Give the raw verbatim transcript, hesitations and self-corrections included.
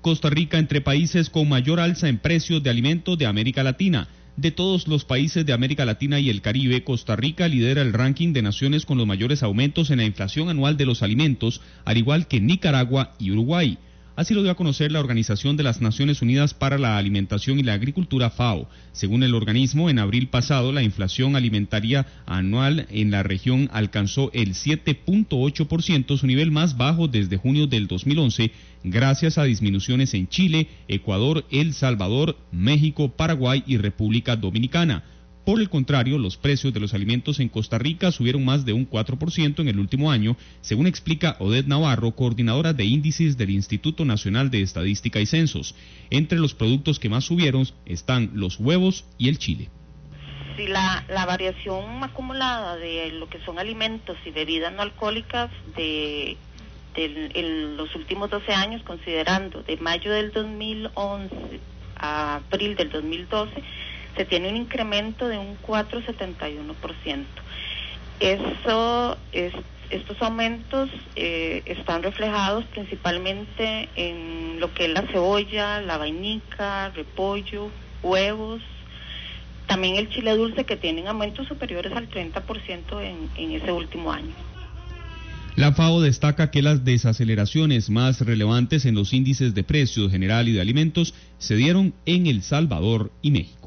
Costa Rica entre países con mayor alza en precios de alimentos de América Latina. De todos los países de América Latina y el Caribe, Costa Rica lidera el ranking de naciones con los mayores aumentos en la inflación anual de los alimentos, al igual que Nicaragua y Uruguay. Así lo dio a conocer la Organización de las Naciones Unidas para la Alimentación y la Agricultura, FAO. Según el organismo, en abril pasado, la inflación alimentaria anual en la región alcanzó el siete punto ocho por ciento, su nivel más bajo desde junio del dos mil once, gracias a disminuciones en Chile, Ecuador, El Salvador, México, Paraguay y República Dominicana. Por el contrario, los precios de los alimentos en Costa Rica subieron más de un cuatro por ciento en el último año, según explica Odette Navarro, coordinadora de índices del Instituto Nacional de Estadística y Censos. Entre los productos que más subieron están los huevos y el chile. Sí, la, la variación acumulada de lo que son alimentos y bebidas no alcohólicas de, de en los últimos doce años, considerando de mayo del dos mil once a abril del dos mil doce, se tiene un incremento de un cuatro coma setenta y uno por ciento. Eso es, estos aumentos eh, están reflejados principalmente en lo que es la cebolla, la vainica, repollo, huevos, también el chile dulce, que tienen aumentos superiores al treinta por ciento en, en ese último año. La FAO destaca que las desaceleraciones más relevantes en los índices de precios general y de alimentos se dieron en El Salvador y México.